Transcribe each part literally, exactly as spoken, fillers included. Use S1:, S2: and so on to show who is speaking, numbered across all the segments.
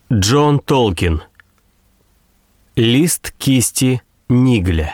S1: Джон Толкин. Лист кисти Нигля.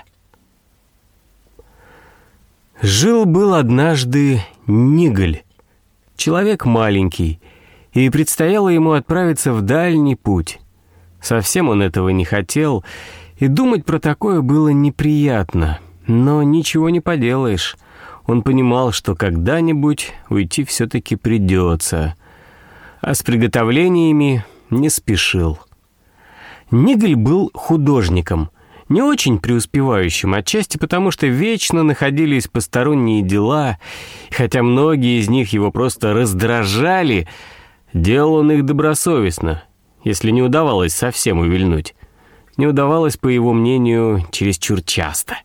S1: Жил-был однажды Нигль, человек маленький, и предстояло ему отправиться в дальний путь. Совсем он этого не хотел, и думать про такое было неприятно, но ничего не поделаешь. Он понимал, что когда-нибудь уйти все-таки придется, а с приготовлениями не спешил. Нигль был художником, не очень преуспевающим, отчасти потому, что вечно находились посторонние дела, и хотя многие из них его просто раздражали, делал он их добросовестно, если не удавалось совсем увильнуть. Не удавалось, по его мнению, чересчур часто.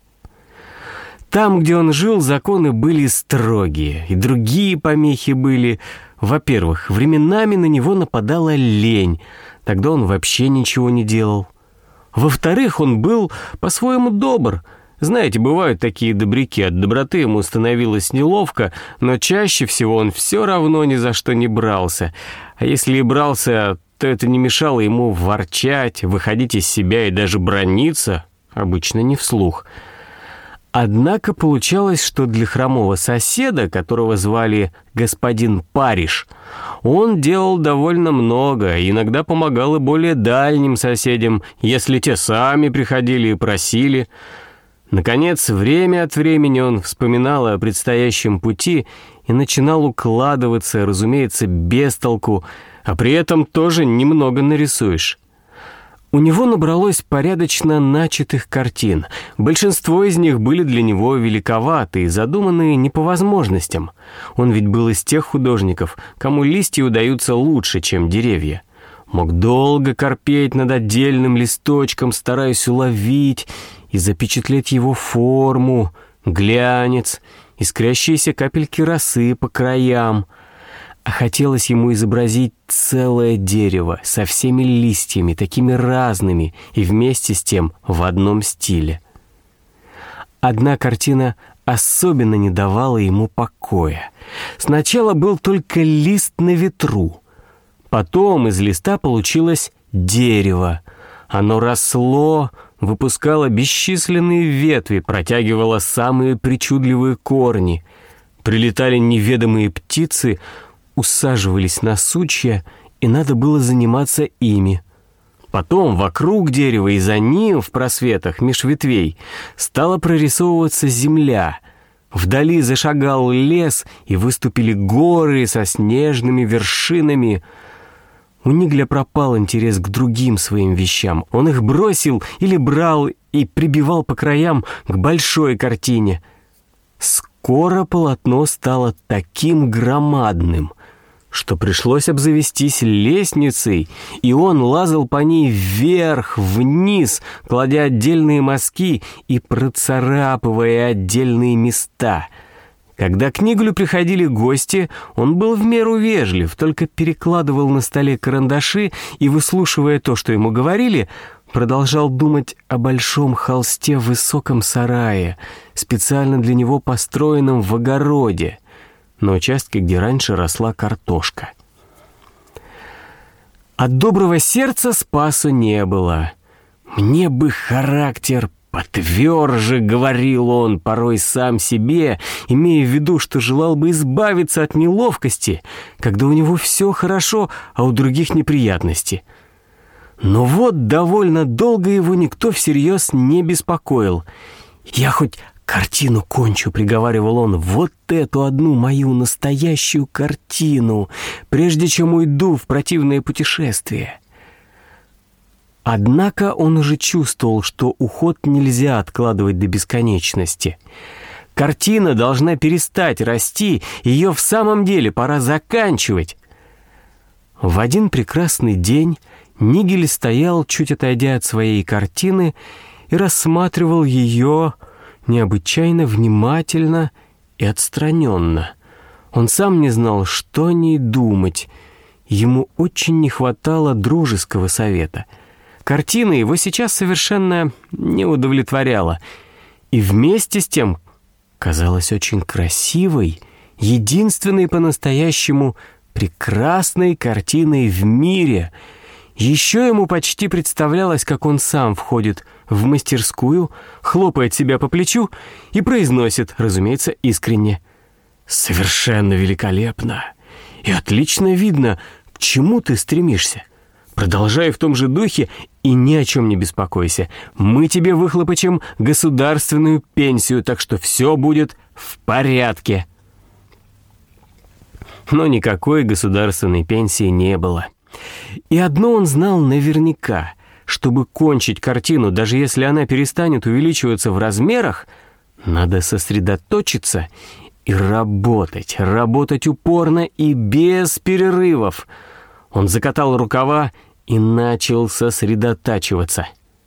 S1: Там, где он жил, законы были строгие, и другие помехи были. Во-первых, временами на него нападала лень, тогда он вообще ничего не делал. Во-вторых, он был по-своему добр. Знаете, бывают такие добряки, от доброты ему становилось неловко, но чаще всего он все равно ни за что не брался. А если и брался, то это не мешало ему ворчать, выходить из себя и даже браниться, обычно не вслух. Однако получалось, что для хромого соседа, которого звали господин Париж, он делал довольно много, и иногда помогал и более дальним соседям, если те сами приходили и просили. Наконец, время от времени он вспоминал о предстоящем пути и начинал укладываться, разумеется, без толку, а при этом тоже немного нарисуешь. У него набралось порядочно начатых картин. Большинство из них были для него великоваты и задуманные не по возможностям. Он ведь был из тех художников, кому листья удаются лучше, чем деревья. Мог долго корпеть над отдельным листочком, стараясь уловить и запечатлеть его форму, глянец, искрящиеся капельки росы по краям. А хотелось ему изобразить целое дерево со всеми листьями, такими разными, и вместе с тем в одном стиле. Одна картина особенно не давала ему покоя. Сначала был только лист на ветру. Потом из листа получилось дерево. Оно росло, выпускало бесчисленные ветви, протягивало самые причудливые корни. Прилетали неведомые птицы, усаживались на сучья, и надо было заниматься ими. Потом вокруг дерева и за ним в просветах меж ветвей стала прорисовываться земля. Вдали зашагал лес, и выступили горы со снежными вершинами. У Нигля пропал интерес к другим своим вещам. Он их бросил или брал и прибивал по краям к большой картине. Скоро полотно стало таким громадным, что пришлось обзавестись лестницей, и он лазал по ней вверх, вниз, кладя отдельные мазки и процарапывая отдельные места. Когда к Ниглю приходили гости, он был в меру вежлив, только перекладывал на столе карандаши и, выслушивая то, что ему говорили, продолжал думать о большом холсте в высоком сарае, специально для него построенном в огороде, на участке, где раньше росла картошка. От доброго сердца спасу не было. «Мне бы характер потверже», — говорил он порой сам себе, имея в виду, что желал бы избавиться от неловкости, когда у него все хорошо, а у других неприятности. Но вот довольно долго его никто всерьез не беспокоил. «Я хоть картину кончу», — приговаривал он, — «вот эту одну мою настоящую картину, прежде чем уйду в противное путешествие». Однако он уже чувствовал, что уход нельзя откладывать до бесконечности. Картина должна перестать расти, ее в самом деле пора заканчивать. В один прекрасный день Нигель стоял, чуть отойдя от своей картины, и рассматривал ее необычайно внимательно и отстраненно. Он сам не знал, что о ней думать. Ему очень не хватало дружеского совета. Картина его сейчас совершенно не удовлетворяла, и вместе с тем казалась очень красивой, единственной по-настоящему прекрасной картиной в мире. Еще ему почти представлялось, как он сам входит в мастерскую, хлопает себя по плечу и произносит, разумеется, искренне: «Совершенно великолепно! И отлично видно, к чему ты стремишься. Продолжай в том же духе и ни о чем не беспокойся. Мы тебе выхлопочем государственную пенсию, так что все будет в порядке». Но никакой государственной пенсии не было. И одно он знал наверняка: чтобы кончить картину, даже если она перестанет увеличиваться в размерах, надо сосредоточиться и работать, работать упорно и без перерывов. Он закатал рукава и начал сосредотачиваться.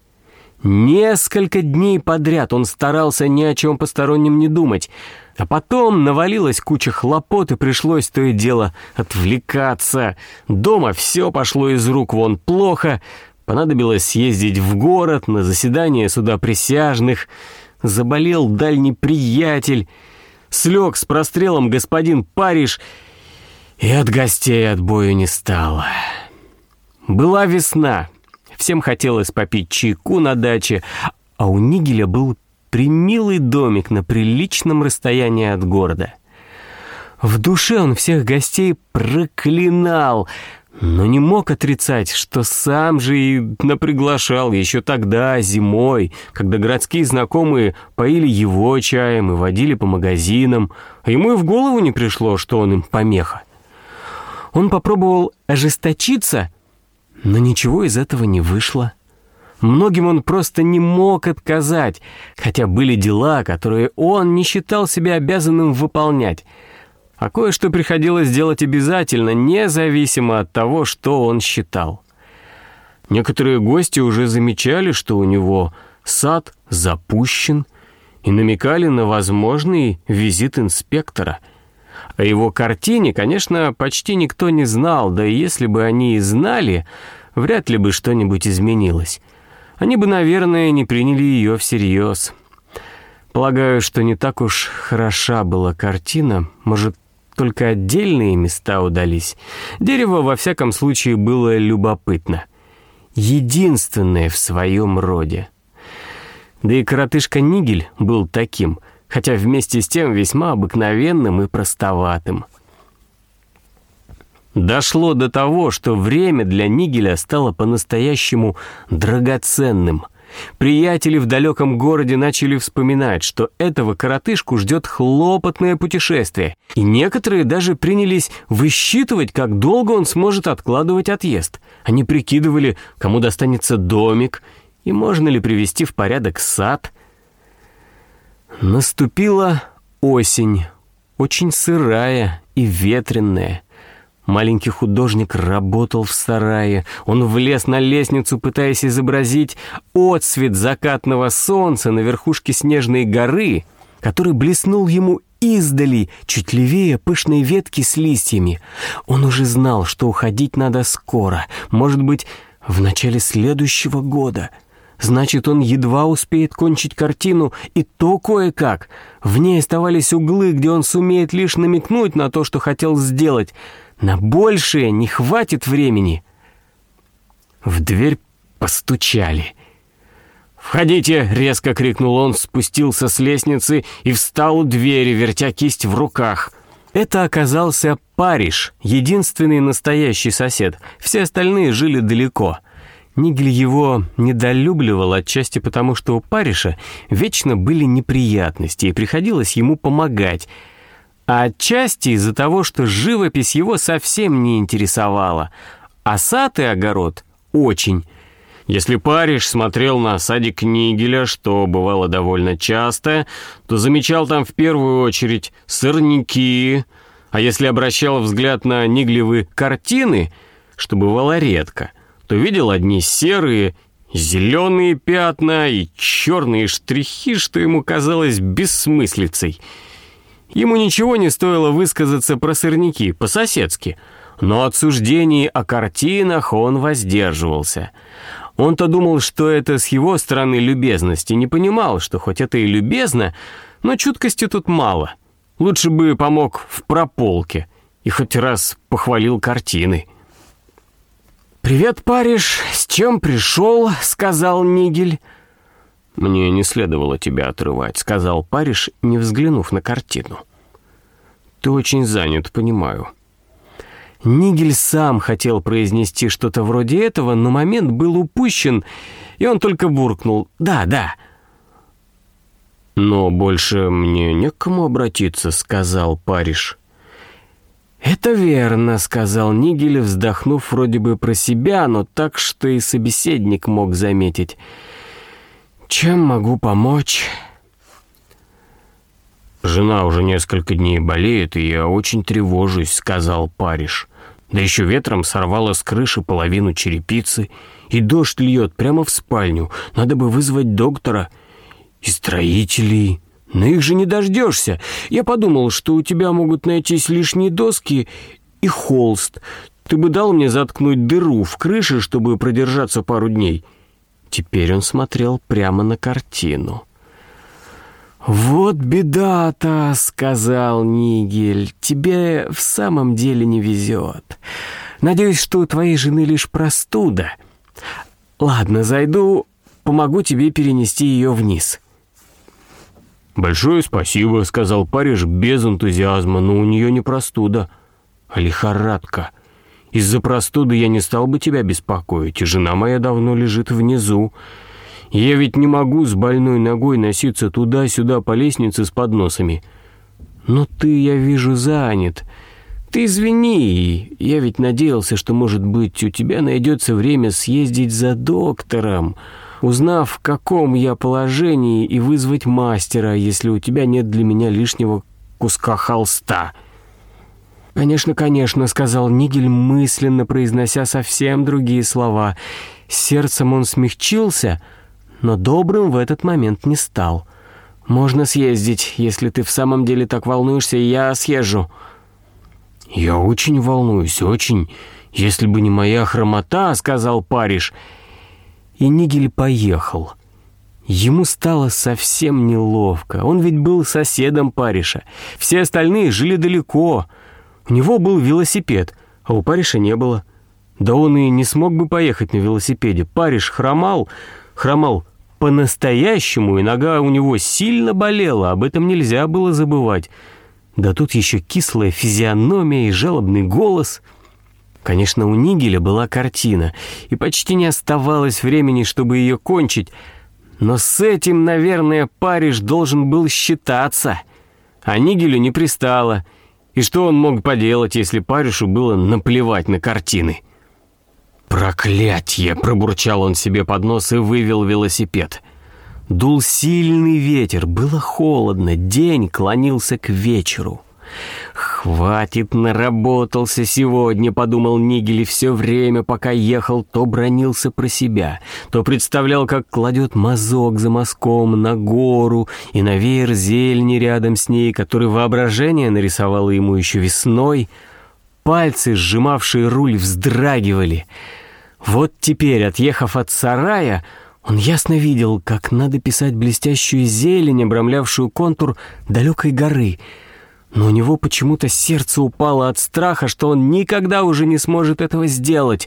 S1: Несколько дней подряд он старался ни о чем постороннем не думать, а потом навалилась куча хлопот, и пришлось то и дело отвлекаться. Дома все пошло из рук вон плохо, понадобилось съездить в город на заседание суда присяжных, заболел дальний приятель, слег с прострелом господин Париж, и от гостей отбою не стало. Была весна, всем хотелось попить чайку на даче, а у Нигеля был примилый домик на приличном расстоянии от города. В душе он всех гостей проклинал, но не мог отрицать, что сам же и наприглашал еще тогда, зимой, когда городские знакомые поили его чаем и водили по магазинам, а ему и в голову не пришло, что он им помеха. Он попробовал ожесточиться, но ничего из этого не вышло. Многим он просто не мог отказать, хотя были дела, которые он не считал себя обязанным выполнять. А кое-что приходилось делать обязательно, независимо от того, что он считал. Некоторые гости уже замечали, что у него сад запущен, и намекали на возможный визит инспектора. О его картине, конечно, почти никто не знал, да и если бы они и знали, вряд ли бы что-нибудь изменилось. Они бы, наверное, не приняли ее всерьез. Полагаю, что не так уж хороша была картина, может, только отдельные места удались. Дерево, во всяком случае, было любопытно. Единственное в своем роде. Да и коротышка Нигель был таким, хотя вместе с тем весьма обыкновенным и простоватым. Дошло до того, что время для Нигеля стало по-настоящему драгоценным. Приятели в далеком городе начали вспоминать, что этого коротышку ждет хлопотное путешествие, и некоторые даже принялись высчитывать, как долго он сможет откладывать отъезд. Они прикидывали, кому достанется домик, и можно ли привести в порядок сад. Наступила осень, очень сырая и ветреная. Маленький художник работал в сарае. Он влез на лестницу, пытаясь изобразить отсвет закатного солнца на верхушке снежной горы, который блеснул ему издали, чуть левее пышной ветки с листьями. Он уже знал, что уходить надо скоро, может быть, в начале следующего года. Значит, он едва успеет кончить картину, и то кое-как. В ней оставались углы, где он сумеет лишь намекнуть на то, что хотел сделать. На большее не хватит времени. В дверь постучали. «Входите!» — резко крикнул он, спустился с лестницы и встал у двери, вертя кисть в руках. Это оказался Париж, единственный настоящий сосед. Все остальные жили далеко. Нигель его недолюбливал отчасти потому, что у Париша вечно были неприятности, и приходилось ему помогать, а отчасти из-за того, что живопись его совсем не интересовала, а сад и огород очень. Если Париж смотрел на садик Нигеля, что бывало довольно часто, то замечал там в первую очередь сорняки, а если обращал взгляд на Нигелевы картины, что бывало редко, то видел одни серые, зеленые пятна и черные штрихи, что ему казалось бессмыслицей. Ему ничего не стоило высказаться про сорняки, по-соседски, но от суждений о картинах он воздерживался. Он-то думал, что это с его стороны любезность, и не понимал, что хоть это и любезно, но чуткости тут мало. Лучше бы помог в прополке и хоть раз похвалил картины. «Привет, Париж, с чем пришел?» — сказал Нигель. «Мне не следовало тебя отрывать», — сказал Париж, не взглянув на картину. «Ты очень занят, понимаю». Нигель сам хотел произнести что-то вроде этого, но момент был упущен, и он только буркнул «да, да». «Но больше мне не к кому обратиться», — сказал Париж. «Это верно», — сказал Нигель, вздохнув вроде бы про себя, но так, что и собеседник мог заметить. «Чем могу помочь?» «Жена уже несколько дней болеет, и я очень тревожусь», — сказал Париж. «Да еще ветром сорвало с крыши половину черепицы, и дождь льет прямо в спальню. Надо бы вызвать доктора и строителей. Но их же не дождешься. Я подумал, что у тебя могут найтись лишние доски и холст. Ты бы дал мне заткнуть дыру в крыше, чтобы продержаться пару дней». Теперь он смотрел прямо на картину. «Вот беда-то», — сказал Нигель, — «тебе в самом деле не везет. Надеюсь, что у твоей жены лишь простуда. Ладно, зайду, помогу тебе перенести ее вниз». «Большое спасибо», — сказал Париж без энтузиазма, «но у нее не простуда, а лихорадка. Из-за простуды я не стал бы тебя беспокоить, и жена моя давно лежит внизу. Я ведь не могу с больной ногой носиться туда-сюда по лестнице с подносами. Но ты, я вижу, занят. Ты извини, я ведь надеялся, что, может быть, у тебя найдется время съездить за доктором, узнав, в каком я положении, и вызвать мастера, если у тебя нет для меня лишнего куска холста». «Конечно, конечно», — сказал Нигель, мысленно произнося совсем другие слова. Сердцем он смягчился, но добрым в этот момент не стал. «Можно съездить, если ты в самом деле так волнуешься, я съезжу». «Я очень волнуюсь, очень. Если бы не моя хромота», — сказал Париж. И Нигель поехал. Ему стало совсем неловко. Он ведь был соседом Париша. Все остальные жили далеко. У него был велосипед, а у Париша не было. Да он и не смог бы поехать на велосипеде. Париж хромал, хромал по-настоящему, и нога у него сильно болела, об этом нельзя было забывать. Да тут еще кислая физиономия и жалобный голос. Конечно, у Нигеля была картина, и почти не оставалось времени, чтобы ее кончить. Но с этим, наверное, Париж должен был считаться. А Нигелю не пристало. И что он мог поделать, если Паришу было наплевать на картины? «Проклятье!» — пробурчал он себе под нос и вывел велосипед. Дул сильный ветер, было холодно, день клонился к вечеру. «Хватит, наработался сегодня», — подумал Нигель, и все время, пока ехал, то бранился про себя, то представлял, как кладет мазок за мазком на гору и на веер зелени рядом с ней, который воображение нарисовало ему еще весной. Пальцы, сжимавшие руль, вздрагивали. Вот теперь, отъехав от сарая, он ясно видел, как надо писать блестящую зелень, обрамлявшую контур далекой горы. Но у него почему-то сердце упало от страха, что он никогда уже не сможет этого сделать.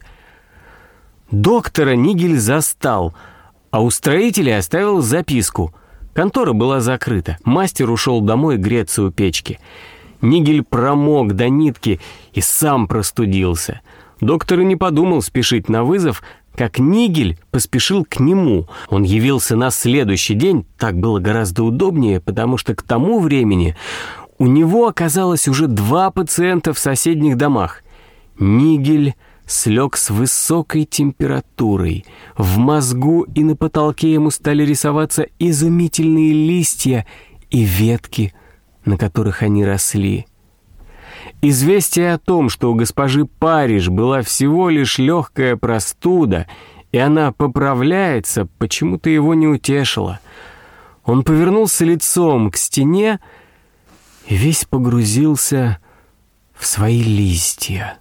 S1: Доктора Нигель застал, а у строителей оставил записку. Контора была закрыта, мастер ушел домой греться у печки. Нигель промок до нитки и сам простудился. Доктор и не подумал спешить на вызов, как Нигель поспешил к нему. Он явился на следующий день, так было гораздо удобнее, потому что к тому времени у него оказалось уже два пациента в соседних домах. Нигель слег с высокой температурой. В мозгу и на потолке ему стали рисоваться изумительные листья и ветки, на которых они росли. Известие о том, что у госпожи Париж была всего лишь легкая простуда, и она поправляется, почему-то его не утешило. Он повернулся лицом к стене и весь погрузился в свои листья.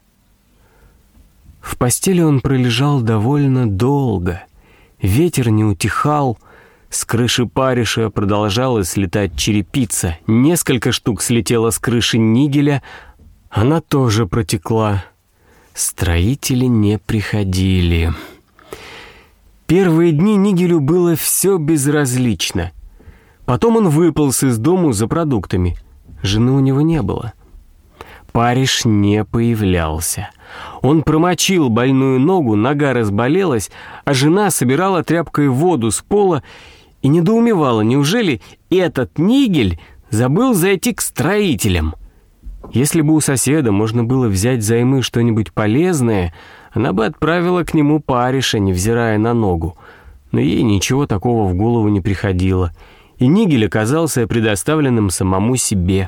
S1: В постели он пролежал довольно долго. Ветер не утихал, с крыши Париша продолжала слетать черепица. Несколько штук слетело с крыши Нигеля, она тоже протекла. Строители не приходили. Первые дни Нигелю было все безразлично. Потом он выполз из дому за продуктами. Жены у него не было. Париж не появлялся. Он промочил больную ногу, нога разболелась, а жена собирала тряпкой воду с пола и недоумевала, неужели этот Нигель забыл зайти к строителям? Если бы у соседа можно было взять взаймы что-нибудь полезное, она бы отправила к нему Париша, невзирая на ногу. Но ей ничего такого в голову не приходило, и Нигель оказался предоставленным самому себе.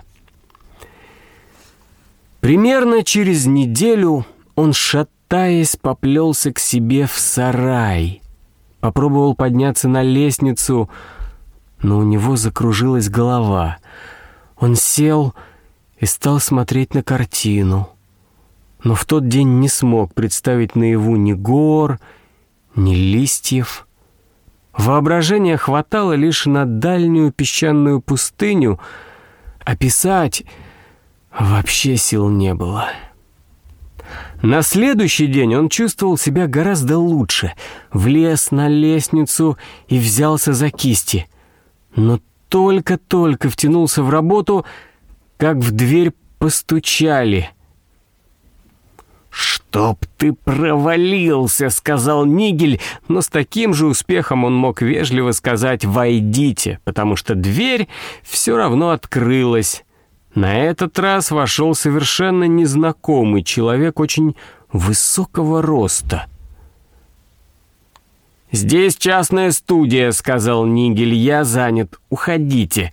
S1: Примерно через неделю он, шатаясь, поплелся к себе в сарай. Попробовал подняться на лестницу, но у него закружилась голова. Он сел и стал смотреть на картину. Но в тот день не смог представить наяву ни гор, ни листьев. Воображения хватало лишь на дальнюю песчаную пустыню, а писать вообще сил не было. На следующий день он чувствовал себя гораздо лучше. Влез на лестницу и взялся за кисти. Но только-только втянулся в работу, как в дверь постучали. «Чтоб ты провалился», — сказал Нигель, но с таким же успехом он мог вежливо сказать «войдите», потому что дверь все равно открылась. На этот раз вошел совершенно незнакомый человек очень высокого роста. «Здесь частная студия», — сказал Нигель, — «я занят, уходите».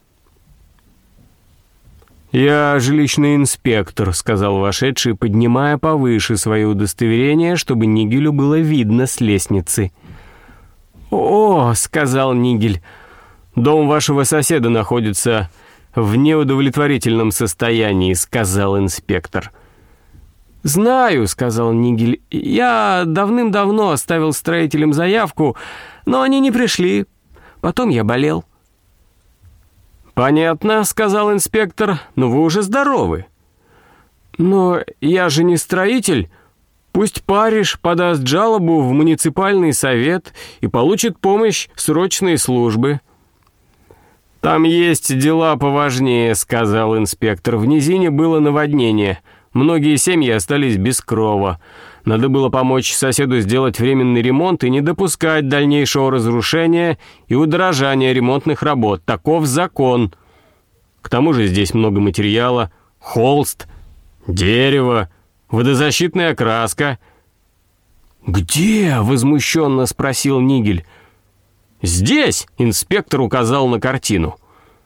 S1: «Я жилищный инспектор», — сказал вошедший, поднимая повыше свое удостоверение, чтобы Нигелю было видно с лестницы. «О», — сказал Нигель, — «дом вашего соседа находится в неудовлетворительном состоянии», — сказал инспектор. «Знаю», — сказал Нигель, — «я давным-давно оставил строителям заявку, но они не пришли. Потом я болел». «Понятно», — сказал инспектор, — «но вы уже здоровы». «Но я же не строитель. Пусть Париж подаст жалобу в муниципальный совет и получит помощь срочной службы». «Там есть дела поважнее», — сказал инспектор. «В низине было наводнение. Многие семьи остались без крова. Надо было помочь соседу сделать временный ремонт и не допускать дальнейшего разрушения и удорожания ремонтных работ. Таков закон. К тому же здесь много материала: холст, дерево, водозащитная краска». «Где?» — возмущенно спросил Нигель. «Здесь!» — инспектор указал на картину.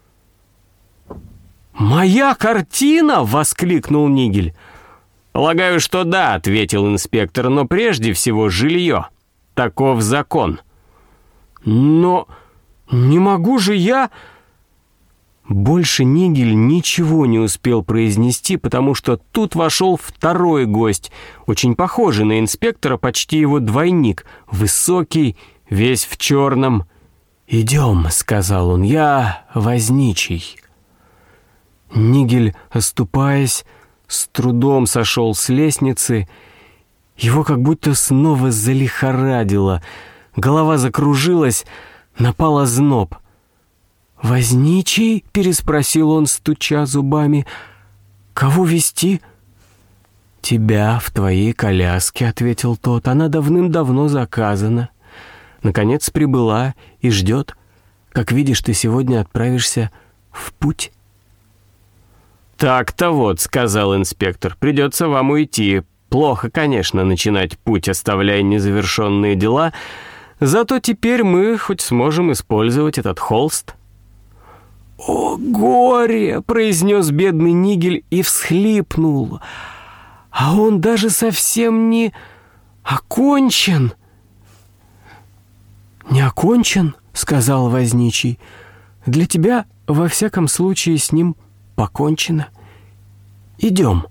S1: «Моя картина!» — воскликнул Нигель. «Полагаю, что да», — ответил инспектор, — «но прежде всего жилье. Таков закон». «Но не могу же я...» Больше Нигель ничего не успел произнести, потому что тут вошел второй гость, очень похожий на инспектора, почти его двойник, высокий, весь в черном. «Идем», — сказал он, — «я возничий». Нигель, оступаясь, с трудом сошел с лестницы. Его как будто снова залихорадило. Голова закружилась, напал озноб. «Возничий?» — переспросил он, стуча зубами. «Кого везти?» «Тебя в твоей коляске», — ответил тот. «Она давным-давно заказана. Наконец прибыла и ждет. Как видишь, ты сегодня отправишься в путь». «Так-то вот», — сказал инспектор, — «придется вам уйти. Плохо, конечно, начинать путь, оставляя незавершенные дела, зато теперь мы хоть сможем использовать этот холст». «О, горе!» — произнес бедный Нигель и всхлипнул. «А он даже совсем не окончен». «Не окончен?» — сказал возничий. «Для тебя, во всяком случае, с ним покончено. Идем».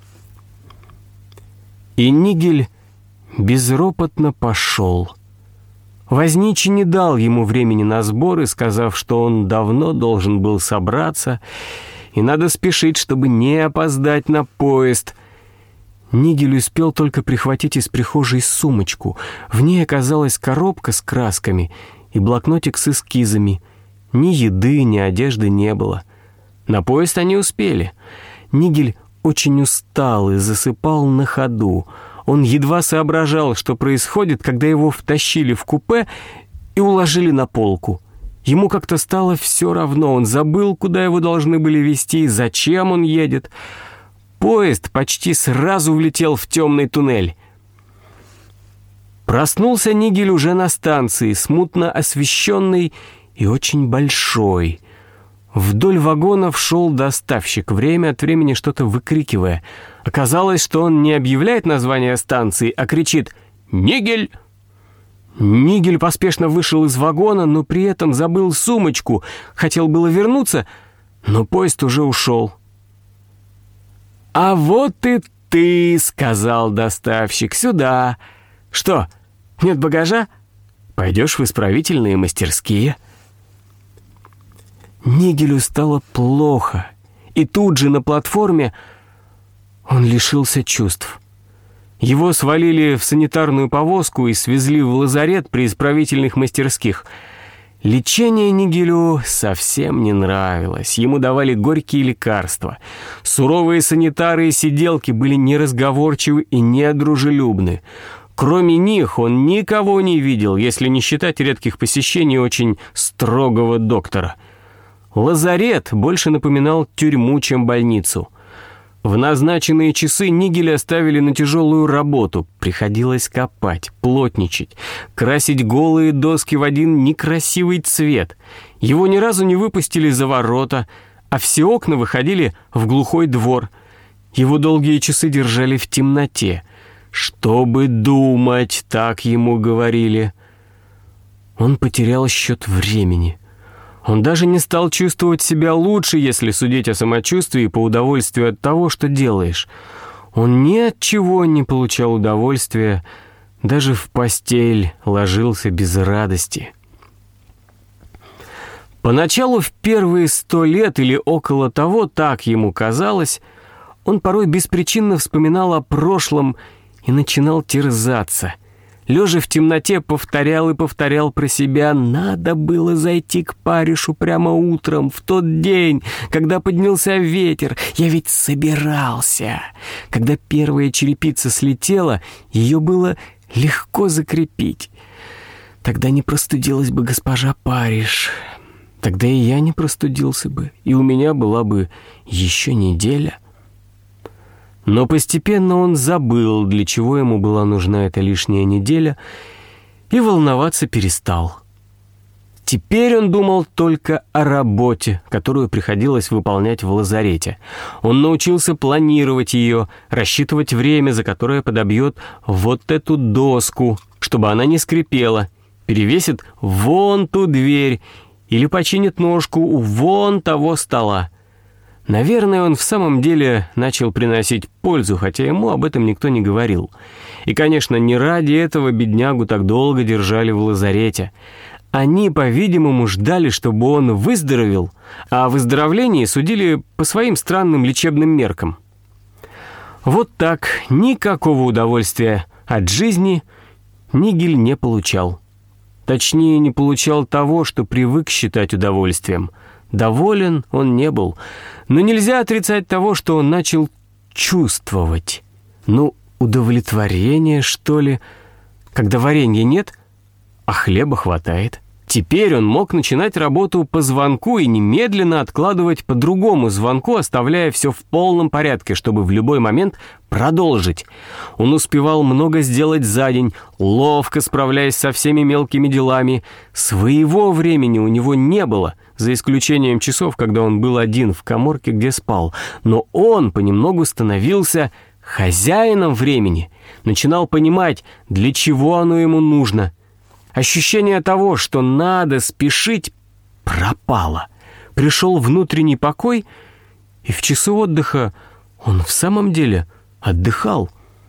S1: И Нигель безропотно пошел. Возничий не дал ему времени на сборы, сказав, что он давно должен был собраться, и надо спешить, чтобы не опоздать на поезд. Нигель успел только прихватить из прихожей сумочку. В ней оказалась коробка с красками и блокнотик с эскизами. Ни еды, ни одежды не было. На поезд они успели. Нигель очень устал и засыпал на ходу. Он едва соображал, что происходит, когда его втащили в купе и уложили на полку. Ему как-то стало все равно. Он забыл, куда его должны были везти и зачем он едет. Поезд почти сразу влетел в темный туннель. Проснулся Нигель уже на станции, смутно освещенной и очень большой. Вдоль вагонов шел доставщик, время от времени что-то выкрикивая. Оказалось, что он не объявляет название станции, а кричит «Нигель!». Нигель поспешно вышел из вагона, но при этом забыл сумочку. Хотел было вернуться, но поезд уже ушел. «А вот и ты», — сказал доставщик, — «сюда». «Что, нет багажа? Пойдешь в исправительные мастерские». Нигелю стало плохо, и тут же на платформе он лишился чувств. Его свалили в санитарную повозку и свезли в лазарет при исправительных мастерских. Лечение Нигелю совсем не нравилось. Ему давали горькие лекарства. Суровые санитары и сиделки были неразговорчивы и недружелюбны. Кроме них он никого не видел, если не считать редких посещений очень строгого доктора. Лазарет больше напоминал тюрьму, чем больницу. В назначенные часы Нигеля оставили на тяжелую работу. Приходилось копать, плотничать, красить голые доски в один некрасивый цвет. Его ни разу не выпустили за ворота, а все окна выходили в глухой двор. Его долгие часы держали в темноте. «Чтобы думать», — так ему говорили. Он потерял счет времени. Он даже не стал чувствовать себя лучше, если судить о самочувствии по удовольствию от того, что делаешь. Он ни от чего не получал удовольствия, даже в постель ложился без радости. Поначалу, в первые сто лет или около того, так ему казалось, он порой беспричинно вспоминал о прошлом и начинал терзаться. Лежа в темноте, повторял и повторял про себя: «Надо было зайти к Паришу прямо утром, в тот день, когда поднялся ветер. Я ведь собирался». Когда первая черепица слетела, ее было легко закрепить. Тогда не простудилась бы госпожа Париж. Тогда и я не простудился бы, и у меня была бы еще неделя. Но постепенно он забыл, для чего ему была нужна эта лишняя неделя, и волноваться перестал. Теперь он думал только о работе, которую приходилось выполнять в лазарете. Он научился планировать ее, рассчитывать время, за которое подобьет вот эту доску, чтобы она не скрипела, перевесит вон ту дверь или починит ножку у вон того стола. Наверное, он в самом деле начал приносить пользу, хотя ему об этом никто не говорил. И, конечно, не ради этого беднягу так долго держали в лазарете. Они, по-видимому, ждали, чтобы он выздоровел, а о выздоровлении судили по своим странным лечебным меркам. Вот так никакого удовольствия от жизни Нигель не получал. Точнее, не получал того, что привык считать удовольствием. Доволен он не был, но нельзя отрицать того, что он начал чувствовать. Ну, удовлетворение, что ли, когда варенья нет, а хлеба хватает. Теперь он мог начинать работу по звонку и немедленно откладывать по другому звонку, оставляя все в полном порядке, чтобы в любой момент продолжить. Он успевал много сделать за день, ловко справляясь со всеми мелкими делами. Своего времени у него не было, за исключением часов, когда он был один в каморке, где спал. Но он понемногу становился хозяином времени, начинал понимать, для чего оно ему нужно. Ощущение того, что надо спешить, пропало. Пришел внутренний покой, и в часы отдыха он в самом деле отдыхал.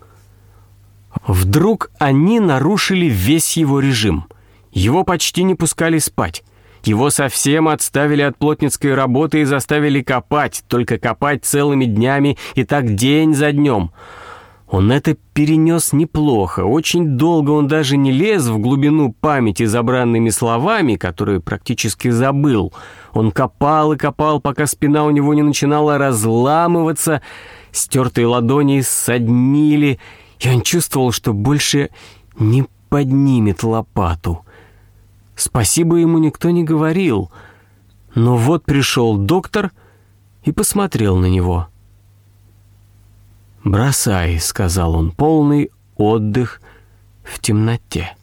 S1: Вдруг они нарушили весь его режим. Его почти не пускали спать. Его совсем отставили от плотницкой работы и заставили копать, только копать целыми днями и так день за днем. Он это перенес неплохо. Очень долго он даже не лез в глубину памяти забранными словами, которые практически забыл. Он копал и копал, пока спина у него не начинала разламываться, стертые ладони ссаднили, и он чувствовал, что больше не поднимет лопату. Спасибо ему никто не говорил, но вот пришел доктор и посмотрел на него. «Бросай», — сказал он, — «полный отдых в темноте».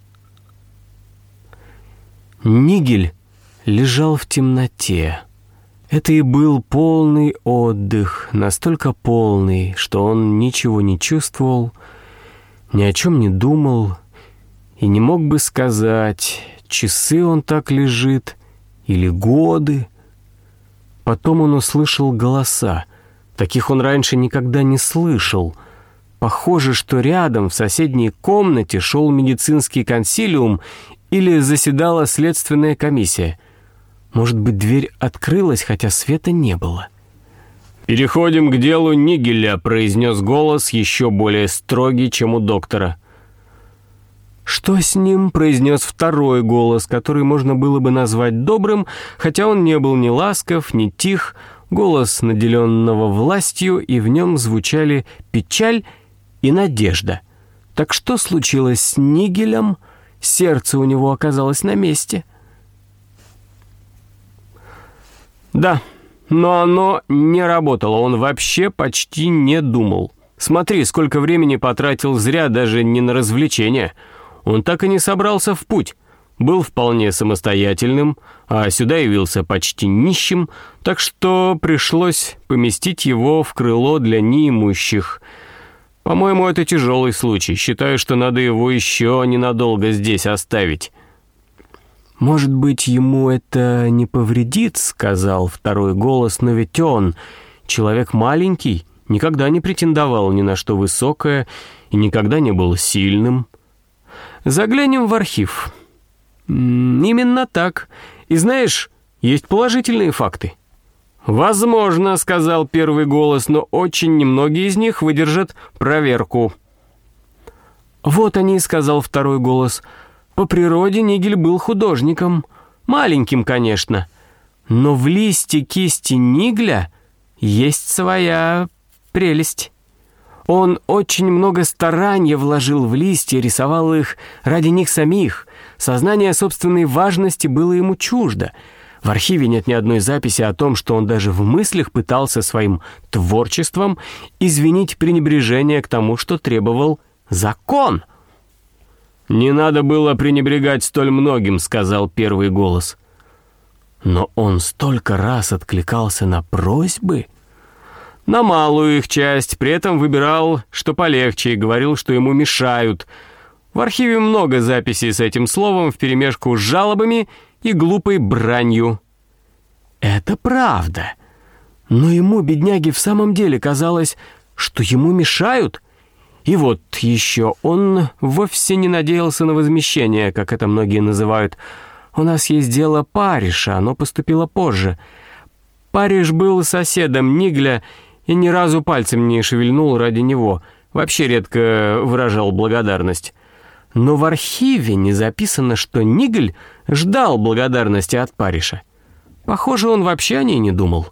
S1: Нигель лежал в темноте. Это и был полный отдых, настолько полный, что он ничего не чувствовал, ни о чем не думал и не мог бы сказать, часы он так лежит или годы. Потом он услышал голоса. Таких он раньше никогда не слышал. Похоже, что рядом в соседней комнате шел медицинский консилиум или заседала следственная комиссия. Может быть, дверь открылась, хотя света не было. «Переходим к делу Нигеля», — произнес голос еще более строгий, чем у доктора. «Что с ним?» — произнес второй голос, который можно было бы назвать добрым, хотя он не был ни ласков, ни тих, голос, наделенного властью, и в нем звучали печаль и надежда. Так что случилось с Нигелем? Сердце у него оказалось на месте. Да, но оно не работало, он вообще почти не думал. Смотри, сколько времени потратил зря даже не на развлечения. Он так и не собрался в путь. Был вполне самостоятельным, а сюда явился почти нищим, так что пришлось поместить его в крыло для неимущих. По-моему, это тяжелый случай. Считаю, что надо его еще ненадолго здесь оставить. «Может быть, ему это не повредит», — сказал второй голос, «но ведь он, человек маленький, никогда не претендовал ни на что высокое и никогда не был сильным. Заглянем в архив». «Именно так. И знаешь, есть положительные факты». «Возможно», — сказал первый голос, «но очень немногие из них выдержат проверку». «Вот они», — сказал второй голос. «По природе Нигель был художником. Маленьким, конечно. Но в листе кисти Нигля есть своя прелесть. Он очень много старания вложил в листья, рисовал их ради них самих. Сознание собственной важности было ему чуждо. В архиве нет ни одной записи о том, что он даже в мыслях пытался своим творчеством извинить пренебрежение к тому, что требовал закон». «Не надо было пренебрегать столь многим», — сказал первый голос. «Но он столько раз откликался на просьбы». «На малую их часть, при этом выбирал, что полегче, и говорил, что ему мешают. В архиве много записей с этим словом вперемешку с жалобами и глупой бранью». «Это правда. Но ему, бедняге, в самом деле казалось, что ему мешают. И вот еще он вовсе не надеялся на возмещение, как это многие называют. У нас есть дело Париша, оно поступило позже. Париш был соседом Нигля и ни разу пальцем не шевельнул ради него, вообще редко выражал благодарность. Но в архиве не записано, что Нигель ждал благодарности от Париша. Похоже, он вообще о ней не думал».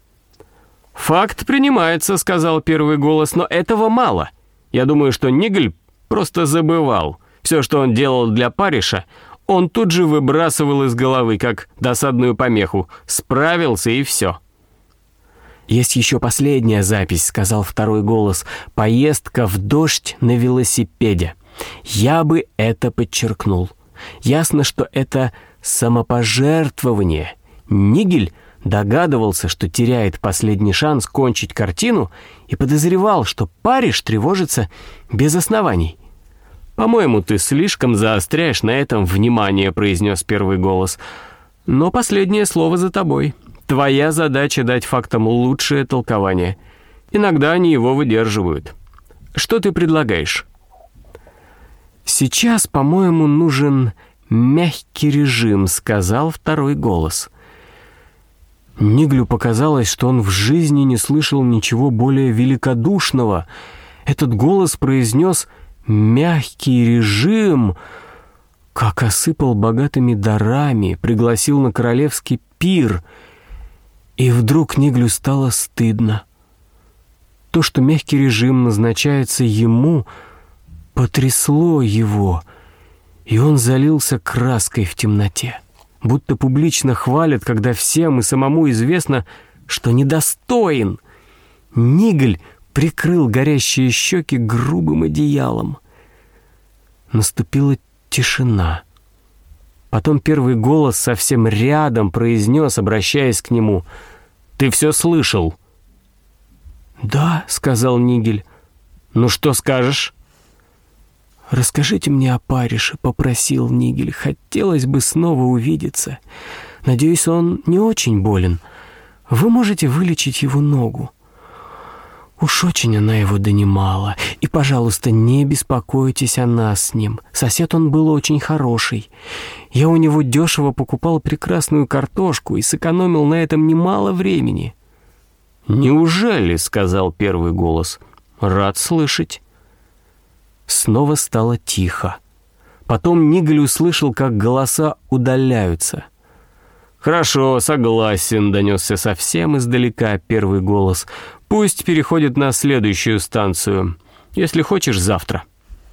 S1: «Факт принимается», — сказал первый голос, — «но этого мало. Я думаю, что Нигель просто забывал. Все, что он делал для Париша, он тут же выбрасывал из головы, как досадную помеху. Справился и все». «Есть еще последняя запись», — сказал второй голос. «Поездка в дождь на велосипеде. Я бы это подчеркнул. Ясно, что это самопожертвование. Нигель догадывался, что теряет последний шанс кончить картину, и подозревал, что Париш тревожится без оснований». «По-моему, ты слишком заостряешь на этом внимание», — произнес первый голос. «Но последнее слово за тобой. Твоя задача дать фактам лучшее толкование. Иногда они его выдерживают. Что ты предлагаешь?» «Сейчас, по-моему, нужен мягкий режим», — сказал второй голос. Нигелю показалось, что он в жизни не слышал ничего более великодушного. Этот голос произнес мягкий режим, как осыпал богатыми дарами, пригласил на королевский пир. И вдруг Ниглю стало стыдно. То, что мягкий режим назначается ему, потрясло его, и он залился краской в темноте. Будто публично хвалят, когда всем и самому известно, что недостоин. Нигль прикрыл горящие щеки грубым одеялом. Наступила тишина. Потом первый голос совсем рядом произнес, обращаясь к нему: «Ты все слышал?» «Да», — сказал Нигль. «Ну что скажешь?» «Расскажите мне о Парише», — попросил Нигль. «Хотелось бы снова увидеться. Надеюсь, он не очень болен. Вы можете вылечить его ногу. Уж очень она его донимала. И, пожалуйста, не беспокойтесь о нас с ним. Сосед он был очень хороший. Я у него дешево покупал прекрасную картошку и сэкономил на этом немало времени». «Неужели?» — сказал первый голос. «Рад слышать». Снова стало тихо. Потом Нигль услышал, как голоса удаляются. «Хорошо, согласен», — донесся совсем издалека первый голос. «Пусть переходит на следующую станцию. Если хочешь, завтра».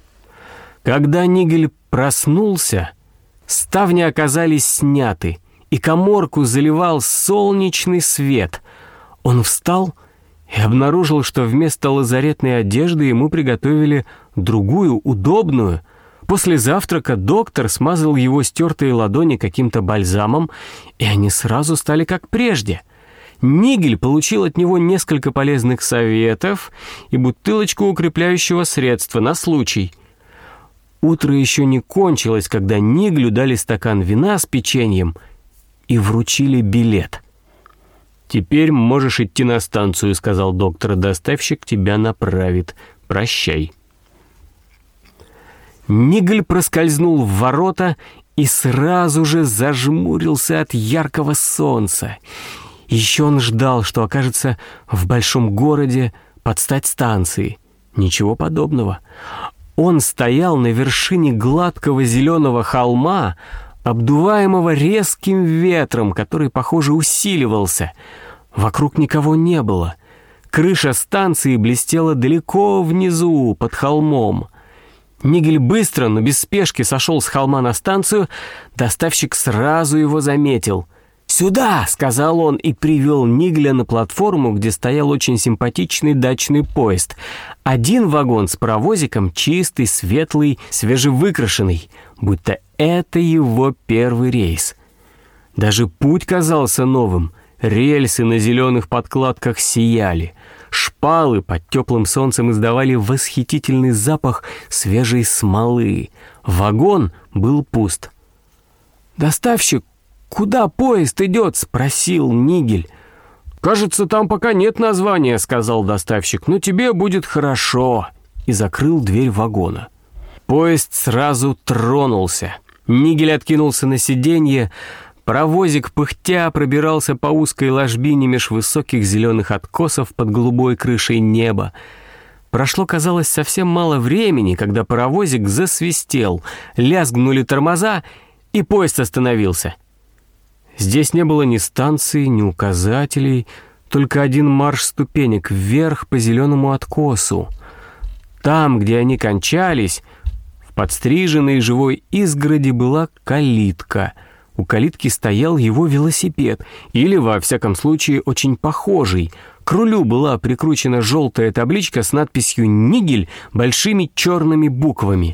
S1: Когда Нигль проснулся, ставни оказались сняты, и каморку заливал солнечный свет. Он встал и обнаружил, что вместо лазаретной одежды ему приготовили другую, удобную. После завтрака доктор смазал его стертые ладони каким-то бальзамом, и они сразу стали как прежде. Нигль получил от него несколько полезных советов и бутылочку укрепляющего средства на случай. Утро еще не кончилось, когда Ниглю дали стакан вина с печеньем и вручили билет. «Теперь можешь идти на станцию», — сказал доктор. «Доставщик тебя направит. Прощай». Нигль проскользнул в ворота и сразу же зажмурился от яркого солнца. Еще он ждал, что окажется в большом городе под стать станции. Ничего подобного. Он стоял на вершине гладкого зеленого холма, обдуваемого резким ветром, который, похоже, усиливался. Вокруг никого не было. Крыша станции блестела далеко внизу, под холмом. Нигль быстро, но без спешки сошел с холма на станцию. Доставщик сразу его заметил. «Сюда!» — сказал он и привел Нигля на платформу, где стоял очень симпатичный дачный поезд. Один вагон с паровозиком, чистый, светлый, свежевыкрашенный, будто это его первый рейс. Даже путь казался новым. Рельсы на зеленых подкладках сияли. Шпалы под теплым солнцем издавали восхитительный запах свежей смолы. Вагон был пуст. «Доставщик, куда поезд идет?» — спросил Нигль. «Кажется, там пока нет названия», — сказал доставщик, «но тебе будет хорошо», и закрыл дверь вагона. Поезд сразу тронулся. Нигль откинулся на сиденье. Паровозик, пыхтя, пробирался по узкой ложбине меж высоких зеленых откосов под голубой крышей неба. Прошло, казалось, совсем мало времени, когда паровозик засвистел, лязгнули тормоза, и поезд остановился. Здесь не было ни станции, ни указателей, только один марш ступенек вверх по зеленому откосу. Там, где они кончались, в подстриженной живой изгороди была калитка. У калитки стоял его велосипед, или, во всяком случае, очень похожий. К рулю была прикручена желтая табличка с надписью «Нигль» большими черными буквами.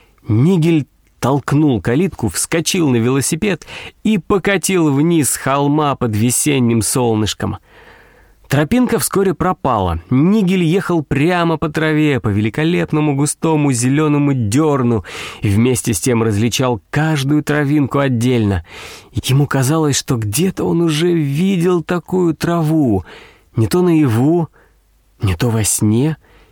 S1: Нигль толкнул калитку, вскочил на велосипед и покатил вниз с холма под весенним солнышком. Тропинка вскоре пропала. Нигль ехал прямо по траве, по великолепному густому зеленому дерну, и вместе с тем различал каждую травинку отдельно. Ему казалось, что где-то он уже видел такую траву, не то наяву, не то во сне.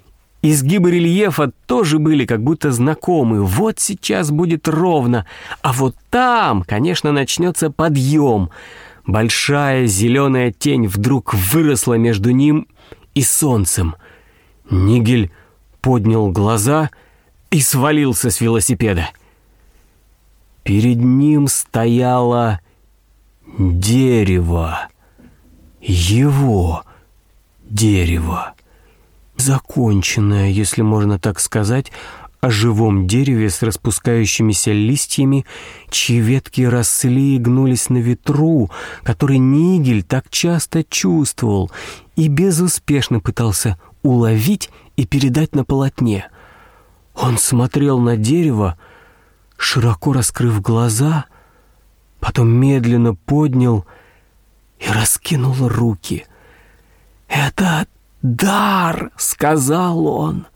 S1: Изгибы рельефа тоже были как будто знакомы. Вот сейчас будет ровно, а вот там, конечно, начнется подъем. Большая зеленая тень вдруг выросла между ним и солнцем. Нигль поднял глаза и свалился с велосипеда. Перед ним стояло дерево. Его дерево. Законченное, если можно так сказать, о живом дереве с распускающимися листьями, чьи ветки росли и гнулись на ветру, который Нигель так часто чувствовал и безуспешно пытался уловить и передать на полотне. Он смотрел на дерево, широко раскрыв глаза, потом медленно поднял и раскинул руки. «Это дар!» — сказал он.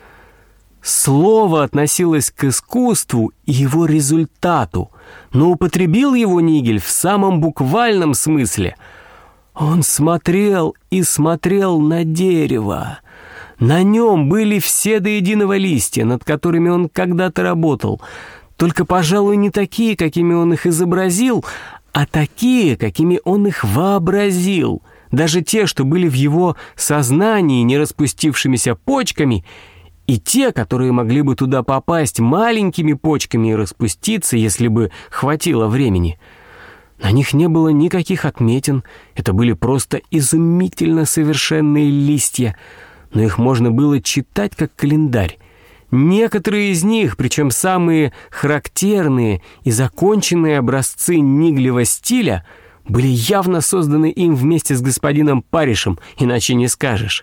S1: Слово относилось к искусству и его результату, но употребил его Нигель в самом буквальном смысле. Он смотрел и смотрел на дерево. На нем были все до единого листья, над которыми он когда-то работал, только, пожалуй, не такие, какими он их изобразил, а такие, какими он их вообразил. Даже те, что были в его сознании не распустившимися почками, и те, которые могли бы туда попасть маленькими почками и распуститься, если бы хватило времени. На них не было никаких отметин, это были просто изумительно совершенные листья, но их можно было читать как календарь. Некоторые из них, причем самые характерные и законченные образцы Ниглева стиля, были явно созданы им вместе с господином Парришем, иначе не скажешь.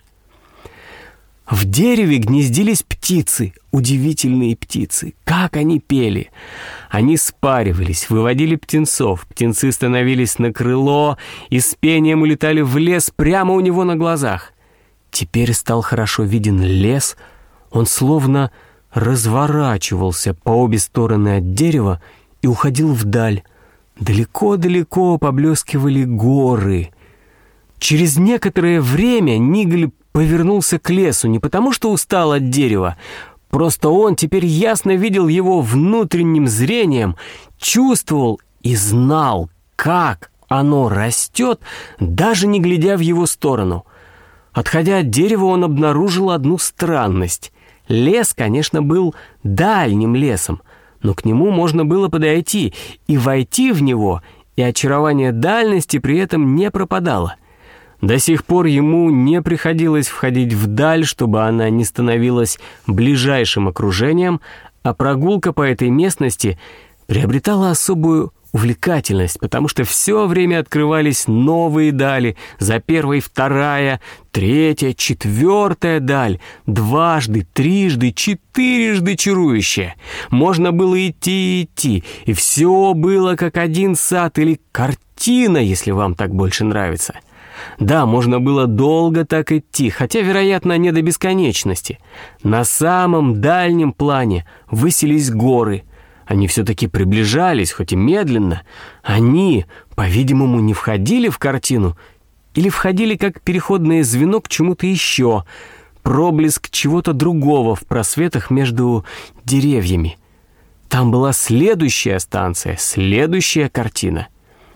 S1: В дереве гнездились птицы, удивительные птицы. Как они пели! Они спаривались, выводили птенцов. Птенцы становились на крыло и с пением улетали в лес прямо у него на глазах. Теперь стал хорошо виден лес. Он словно разворачивался по обе стороны от дерева и уходил вдаль. Далеко-далеко поблескивали горы. Через некоторое время Нигель повернулся к лесу не потому, что устал от дерева, просто он теперь ясно видел его внутренним зрением, чувствовал и знал, как оно растет, даже не глядя в его сторону. Отходя от дерева, он обнаружил одну странность. Лес, конечно, был дальним лесом, но к нему можно было подойти и войти в него, и очарование дальности при этом не пропадало. До сих пор ему не приходилось входить вдаль, чтобы она не становилась ближайшим окружением, а прогулка по этой местности приобретала особую увлекательность, потому что все время открывались новые дали, за первой вторая, третья, четвертая даль, дважды, трижды, четырежды чарующая. Можно было идти и идти, и все было как один сад или картина, если вам так больше нравится. Да, можно было долго так идти, хотя, вероятно, не до бесконечности. На самом дальнем плане высились горы. Они все-таки приближались, хоть и медленно. Они, по-видимому, не входили в картину или входили как переходное звено к чему-то еще, проблеск чего-то другого в просветах между деревьями. Там была следующая станция, следующая картина.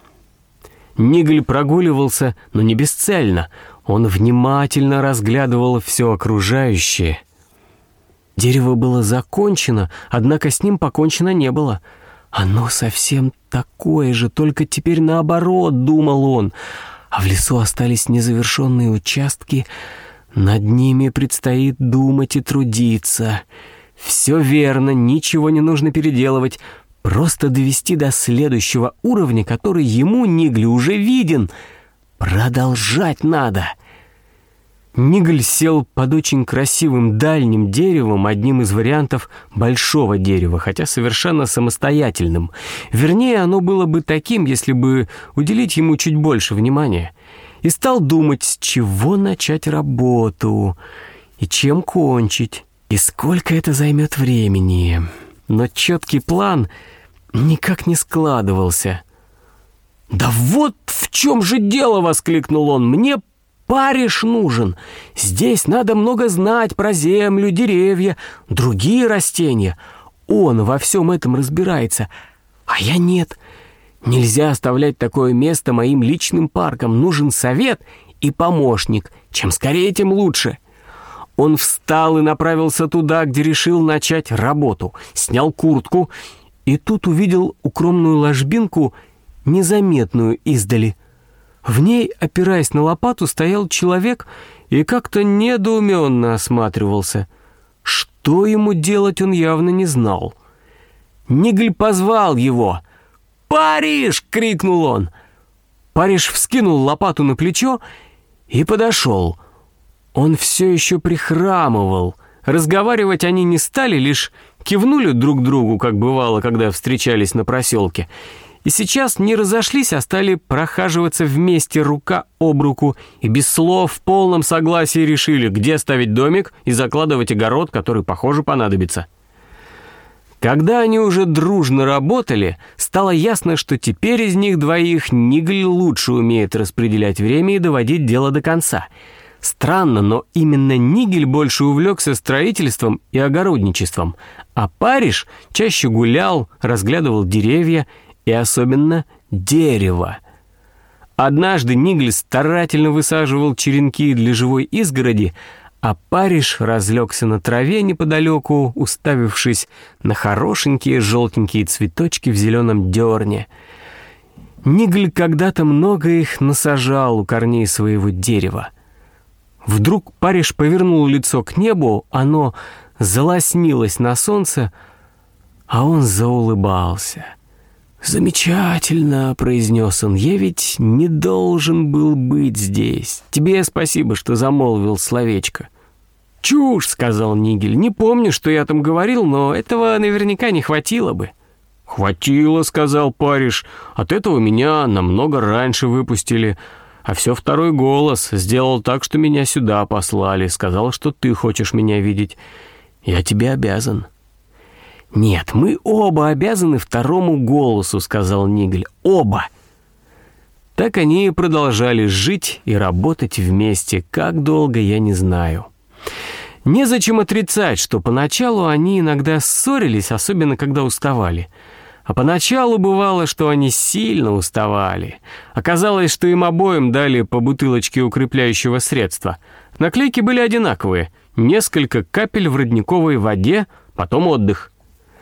S1: Нигель прогуливался, но не бесцельно. Он внимательно разглядывал все окружающее. Дерево было закончено, однако с ним покончено не было. Оно совсем такое же, только теперь наоборот, думал он. А в лесу остались незавершенные участки. Над ними предстоит думать и трудиться. Все верно, ничего не нужно переделывать. Просто довести до следующего уровня, который ему, Ниглю, уже виден. Продолжать надо. Нигель сел под очень красивым дальним деревом, одним из вариантов большого дерева, хотя совершенно самостоятельным. Вернее, оно было бы таким, если бы уделить ему чуть больше внимания. И стал думать, с чего начать работу, и чем кончить, и сколько это займет времени. Но четкий план никак не складывался. «Да вот в чем же дело!» — воскликнул он. «Мне Парриш нужен. Здесь надо много знать про землю, деревья, другие растения. Он во всем этом разбирается, а я нет. Нельзя оставлять такое место моим личным парком. Нужен совет и помощник. Чем скорее, тем лучше». Он встал и направился туда, где решил начать работу. Снял куртку и тут увидел укромную ложбинку, незаметную издали. В ней, опираясь на лопату, стоял человек и как-то недоуменно осматривался. Что ему делать, он явно не знал. Нигль позвал его. «Париж!» — крикнул он. Париж вскинул лопату на плечо и подошел. Он все еще прихрамывал. Разговаривать они не стали, лишь кивнули друг другу, как бывало, когда встречались на проселке. И сейчас не разошлись, а стали прохаживаться вместе рука об руку и без слов в полном согласии решили, где ставить домик и закладывать огород, который, похоже, понадобится. Когда они уже дружно работали, стало ясно, что теперь из них двоих Нигль лучше умеет распределять время и доводить дело до конца. Странно, но именно Нигль больше увлекся строительством и огородничеством, а Париж чаще гулял, разглядывал деревья и особенно дерево. Однажды Нигль старательно высаживал черенки для живой изгороди, а Париж разлегся на траве неподалеку, уставившись на хорошенькие желтенькие цветочки в зеленом дерне. Нигль когда-то много их насажал у корней своего дерева. Вдруг Париж повернул лицо к небу, оно залоснилось на солнце, а он заулыбался. «Замечательно», — произнес он, — «я ведь не должен был быть здесь. Тебе спасибо, что замолвил словечко». «Чушь», — сказал Нигль, — «не помню, что я там говорил, но этого наверняка не хватило бы». «Хватило», — сказал Париж, — «от этого меня намного раньше выпустили. А все второй голос сделал так, что меня сюда послали, сказал, что ты хочешь меня видеть. Я тебе обязан». «Нет, мы оба обязаны второму голосу», — сказал Нигль. «Оба!» Так они и продолжали жить и работать вместе. Как долго, я не знаю. Незачем отрицать, что поначалу они иногда ссорились, особенно когда уставали. А поначалу бывало, что они сильно уставали. Оказалось, что им обоим дали по бутылочке укрепляющего средства. Наклейки были одинаковые. Несколько капель в родниковой воде, потом отдых.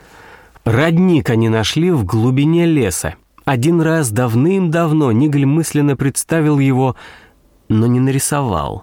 S1: Родник они нашли в глубине леса. Один раз давным-давно Нигль мысленно представил его, но не нарисовал.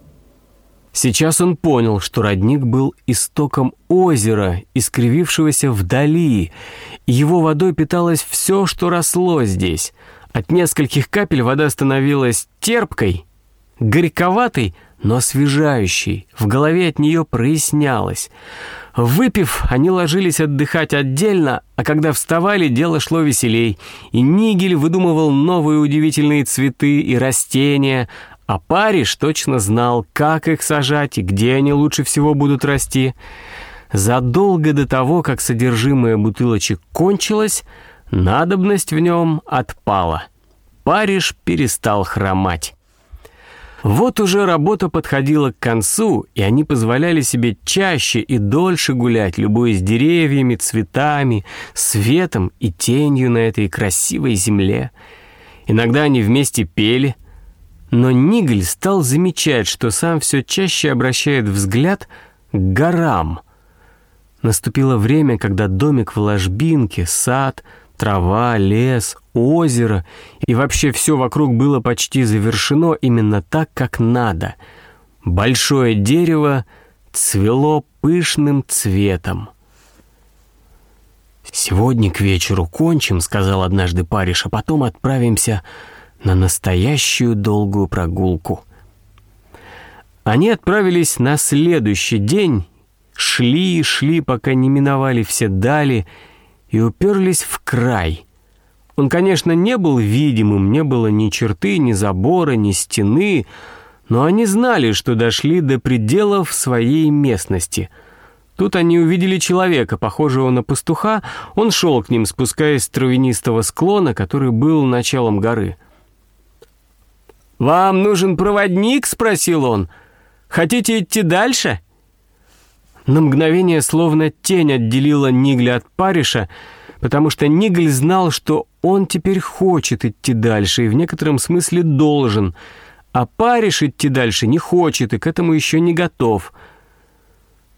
S1: Сейчас он понял, что родник был истоком озера, искривившегося вдали, и его водой питалось все, что росло здесь. От нескольких капель вода становилась терпкой, горьковатой, но освежающей. В голове от нее прояснялось. Выпив, они ложились отдыхать отдельно, а когда вставали, дело шло веселей. И Нигль выдумывал новые удивительные цветы и растения, а Париж точно знал, как их сажать и где они лучше всего будут расти. Задолго до того, как содержимое бутылочек кончилось, надобность в нем отпала. Париж перестал хромать. Вот уже работа подходила к концу, и они позволяли себе чаще и дольше гулять, любуясь деревьями, цветами, светом и тенью на этой красивой земле. Иногда они вместе пели, но Нигль стал замечать, что сам все чаще обращает взгляд к горам. Наступило время, когда домик в ложбинке, сад, трава, лес, озеро и вообще все вокруг было почти завершено именно так, как надо. Большое дерево цвело пышным цветом. «Сегодня к вечеру кончим», — сказал однажды Париж, «а потом отправимся на настоящую долгую прогулку». Они отправились на следующий день, шли и шли, пока не миновали все дали, и уперлись в край. Он, конечно, не был видимым, не было ни черты, ни забора, ни стены, но они знали, что дошли до пределов своей местности. Тут они увидели человека, похожего на пастуха. Он шел к ним, спускаясь с травянистого склона, который был началом горы. «Вам нужен проводник?» — спросил он. «Хотите идти дальше?» На мгновение словно тень отделила Нигля от Париша, потому что Нигль знал, что он теперь хочет идти дальше и в некотором смысле должен, а Париж идти дальше не хочет и к этому еще не готов.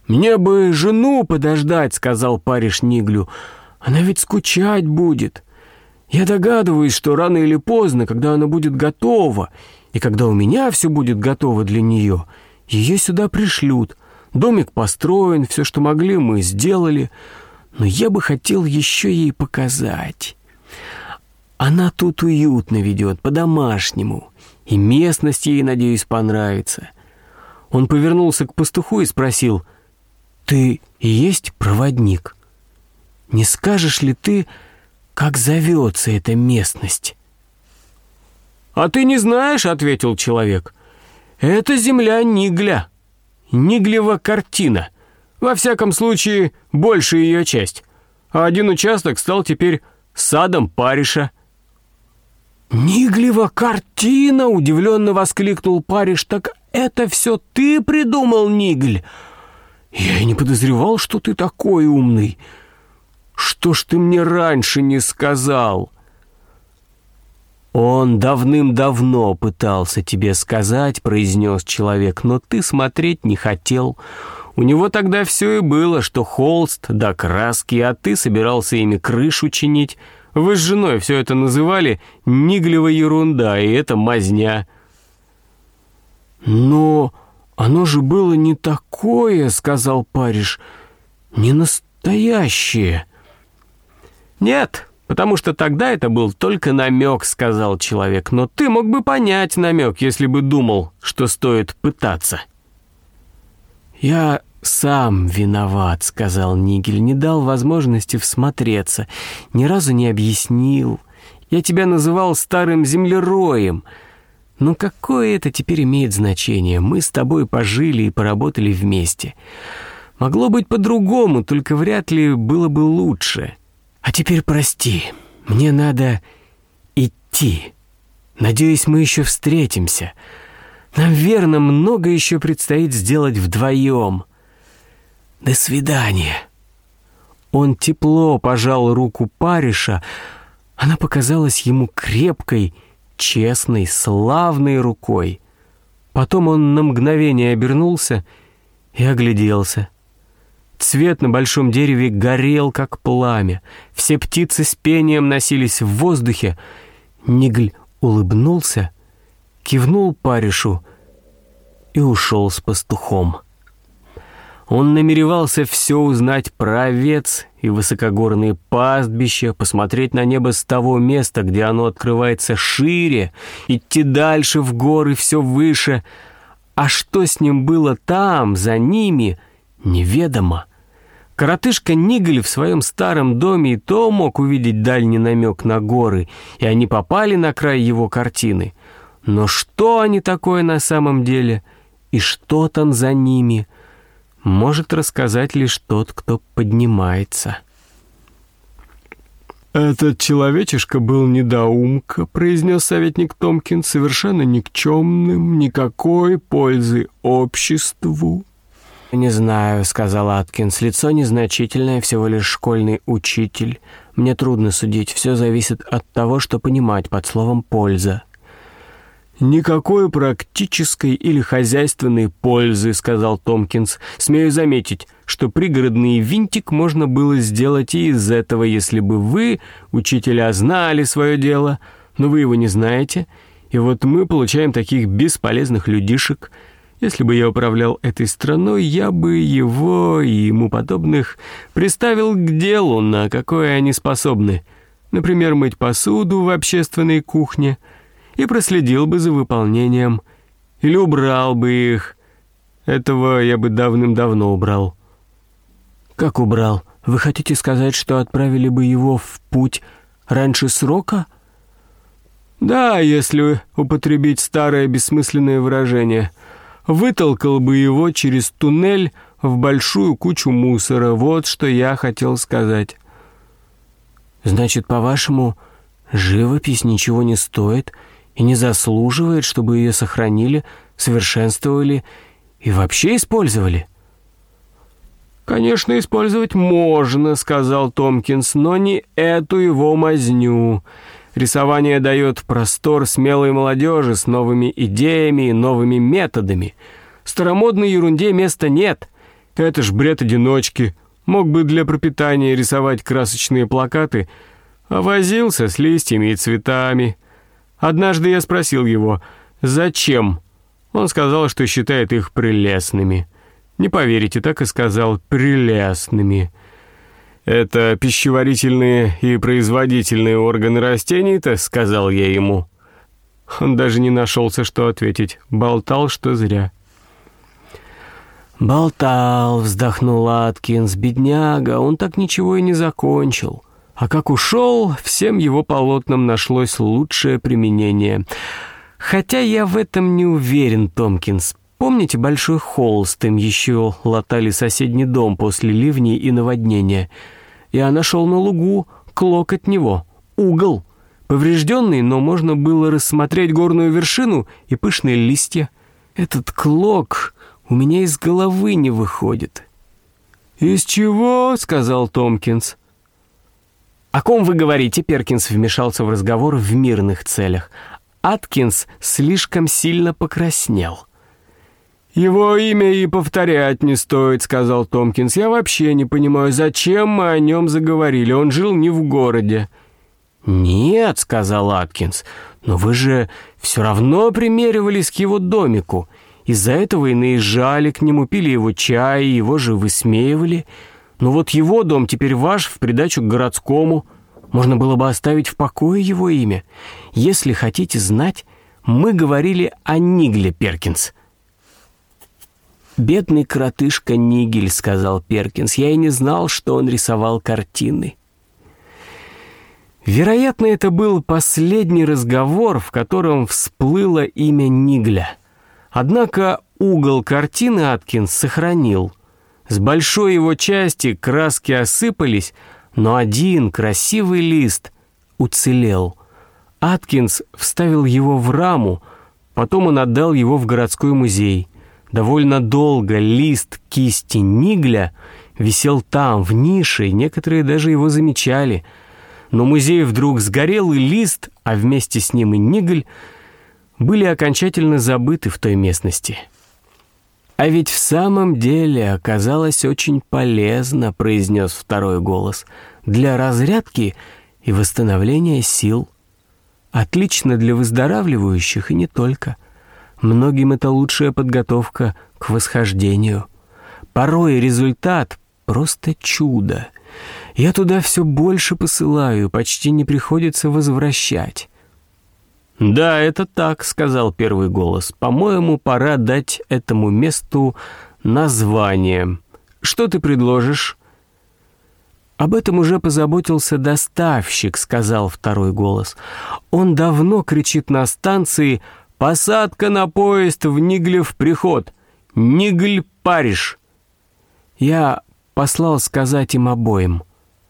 S1: «Мне бы жену подождать», — сказал париж Ниглю. «Она ведь скучать будет. Я догадываюсь, что рано или поздно, когда она будет готова, и когда у меня все будет готово для нее, ее сюда пришлют. Домик построен, все, что могли, мы сделали. Но я бы хотел еще ей показать. Она тут уютно ведет, по-домашнему, и местность ей, надеюсь, понравится». Он повернулся к пастуху и спросил: «Ты и есть проводник? Не скажешь ли ты, как зовется эта местность?» «А ты не знаешь?» — ответил человек. «Это земля Нигля, Ниглева картина. Во всяком случае, большая ее часть. А один участок стал теперь садом париша». «Ниглева картина!» — удивленно воскликнул париж. «Так это все ты придумал, Нигль? Я и не подозревал, что ты такой умный. Что ж ты мне раньше не сказал?» «Он давным-давно пытался тебе сказать», — произнес человек, «но ты смотреть не хотел. У него тогда все и было, что холст да краски, а ты собирался ими крышу чинить. Вы с женой все это называли Ниглева ерунда, и это мазня». «Но оно же было не такое», — сказал париж, — «не настоящее». «Нет, потому что тогда это был только намек», — сказал человек, «но ты мог бы понять намек, если бы думал, что стоит пытаться». «Я сам виноват», — сказал Нигель, — «не дал возможности всмотреться, ни разу не объяснил. Я тебя называл старым землероем. Но какое это теперь имеет значение? Мы с тобой пожили и поработали вместе. Могло быть по-другому, только вряд ли было бы лучше. А теперь прости, мне надо идти. Надеюсь, мы еще встретимся. Нам, верно, много еще предстоит сделать вдвоем. До свидания». Он тепло пожал руку париша. Она показалась ему крепкой, честной, славной рукой. Потом он на мгновение обернулся и огляделся. Цвет на большом дереве горел, как пламя. Все птицы с пением носились в воздухе. Нигль улыбнулся, кивнул паришу и ушел с пастухом. Он намеревался все узнать про овец и высокогорные пастбища, посмотреть на небо с того места, где оно открывается шире, идти дальше в горы, все выше. А что с ним было там, за ними, неведомо. Коротышка Нигль в своем старом доме и то мог увидеть дальний намек на горы, и они попали на край его картины. Но что они такое на самом деле, и что там за ними, может рассказать лишь тот, кто поднимается. «Этот человечишка был недоумка», — произнес советник Томкинс, «совершенно никчемным, никакой пользы обществу». «Не знаю», — сказал Аткинс, — «лицо незначительное, всего лишь школьный учитель. Мне трудно судить, все зависит от того, что понимать под словом «польза». «Никакой практической или хозяйственной пользы», — сказал Томкинс. «Смею заметить, что пригородный винтик можно было сделать и из этого, если бы вы, учителя, знали свое дело, но вы его не знаете, и вот мы получаем таких бесполезных людишек. Если бы я управлял этой страной, я бы его и ему подобных приставил к делу, на какое они способны. Например, мыть посуду в общественной кухне, и проследил бы за выполнением, или убрал бы их. Этого я бы давным-давно убрал». «Как убрал? Вы хотите сказать, что отправили бы его в путь раньше срока?» «Да, если употребить старое бессмысленное выражение. Вытолкал бы его через туннель в большую кучу мусора. Вот что я хотел сказать». «Значит, по-вашему, живопись ничего не стоит и не заслуживает, чтобы ее сохранили, совершенствовали и вообще использовали?» «Конечно, использовать можно», — сказал Томкинс, — «но не эту его мазню. Рисование дает простор смелой молодежи с новыми идеями и новыми методами. Старомодной ерунде места нет. Это ж бред одиночки. Мог бы для пропитания рисовать красочные плакаты, а возился с листьями и цветами. Однажды я спросил его, зачем? Он сказал, что считает их прелестными. Не поверите, так и сказал, прелестными. «Это пищеварительные и производительные органы растений-то?» — сказал я ему. Он даже не нашелся, что ответить. Болтал, что зря. «Болтал», — вздохнул Аткинс, — «бедняга, он так ничего и не закончил. А как ушел, всем его полотнам нашлось лучшее применение. Хотя я в этом не уверен, Томпкинс. Помните большой холст, им еще латали соседний дом после ливней и наводнения? Я нашел на лугу клок от него, угол. Поврежденный, но можно было рассмотреть горную вершину и пышные листья. Этот клок у меня из головы не выходит». «Из чего?» — сказал Томпкинс. «О ком вы говорите?» — Перкинс вмешался в разговор в мирных целях. Аткинс слишком сильно покраснел. «Его имя и повторять не стоит», — сказал Томпкинс. «Я вообще не понимаю, зачем мы о нем заговорили. Он жил не в городе». «Нет», — сказал Аткинс, — «но вы же все равно примеривались к его домику. Из-за этого и наезжали к нему, пили его чай, его же высмеивали. Но вот его дом теперь ваш в придачу к городскому. Можно было бы оставить в покое его имя. Если хотите знать, мы говорили о Нигле, Перкинс». «Бедный коротышка Нигель», — сказал Перкинс. «Я и не знал, что он рисовал картины». Вероятно, это был последний разговор, в котором всплыло имя Нигля. Однако угол картины Аткинс сохранил. С большой его части краски осыпались, но один красивый лист уцелел. Аткинс вставил его в раму, потом он отдал его в городской музей. Довольно долго лист кисти Нигля висел там, в нише, и некоторые даже его замечали. Но музей вдруг сгорел, и лист, а вместе с ним и Нигль, были окончательно забыты в той местности. «А ведь в самом деле оказалось очень полезно», — произнес второй голос, «для разрядки и восстановления сил. Отлично для выздоравливающих и не только. Многим это лучшая подготовка к восхождению. Порой результат — просто чудо. Я туда все больше посылаю, почти не приходится возвращать». «Да, это так», — сказал первый голос. «По-моему, пора дать этому месту название. Что ты предложишь?» «Об этом уже позаботился доставщик», — сказал второй голос. «Он давно кричит на станции: посадка на поезд в Ниглев приход! Нигль, Париж!» Я послал сказать им обоим.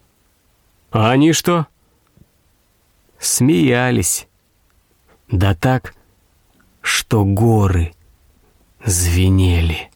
S1: «А они что?» Смеялись. Да так, что горы звенели.